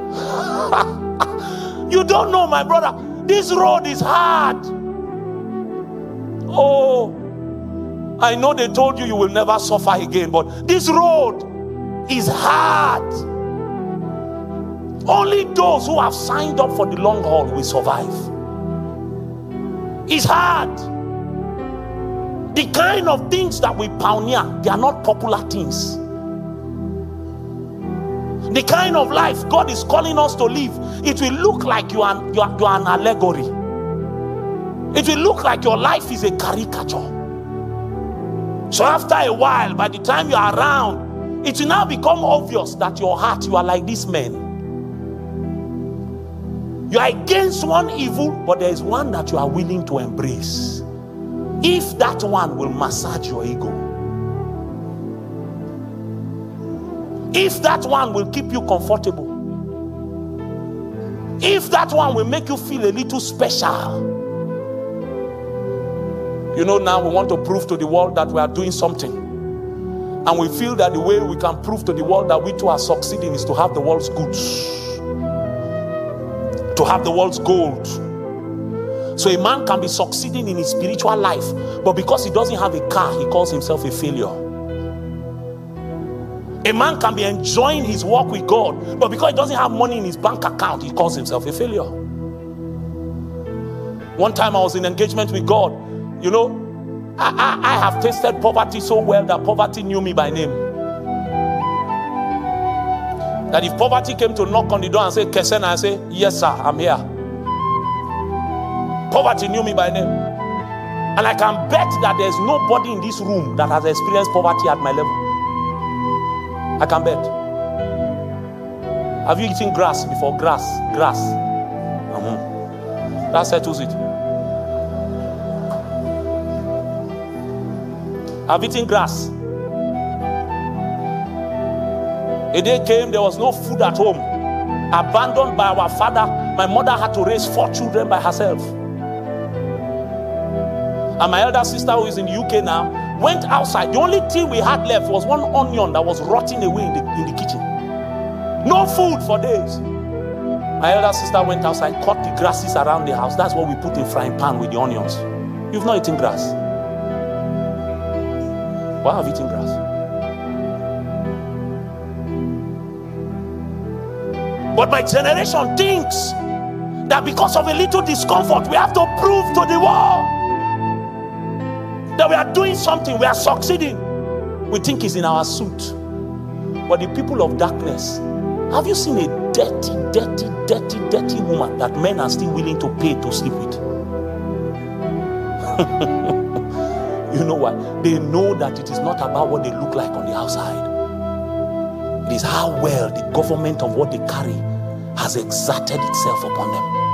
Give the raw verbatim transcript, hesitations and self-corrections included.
You don't know, my brother. This road is hard. Oh, I know they told you you will never suffer again, but this road is hard. Only those who have signed up for the long haul will survive. It's hard. The kind of things that we pioneer, they are not popular things. The kind of life God is calling us to live, it will look like you are, you are, you are an allegory. It will look like your life is a caricature. So after a while, by the time you are around, it will now become obvious that your heart, you are like this man. You are against one evil, but there is one that you are willing to embrace. If that one will massage your ego, if that one will keep you comfortable, if that one will make you feel a little special. You know, now we want to prove to the world that we are doing something. And we feel that the way we can prove to the world that we too are succeeding is to have the world's goods, to have the world's gold. So a man can be succeeding in his spiritual life, but because he doesn't have a car, he calls himself a failure. A man can be enjoying his walk with God, but because he doesn't have money in his bank account, he calls himself a failure. One time I was in engagement with God. You know, I, I, I have tasted poverty so well that poverty knew me by name. That if poverty came to knock on the door and say, Kesena, I say, yes sir, I'm here. Poverty knew me by name. And I can bet that there's nobody in this room that has experienced poverty at my level. I can bet. Have you eaten grass before? Grass, grass. Mm-hmm. That settles it. Have eaten grass. A day came, there was no food at home. Abandoned by our father, my mother had to raise four children by herself. And my elder sister, who is in the U K now, went outside. The only thing we had left was one onion that was rotting away in the, in the kitchen. No food for days. My elder sister went outside, cut the grasses around the house. That's what we put in frying pan with the onions. You've not eaten grass. Why have you eaten grass? But my generation thinks that because of a little discomfort, we have to prove to the world that we are doing something, we are succeeding. We think it's in our suit. But the people of darkness, have you seen a dirty, dirty, dirty, dirty woman that men are still willing to pay to sleep with? You know why? They know that it is not about what they look like on the outside. It is how well the government of what they carry has exerted itself upon them.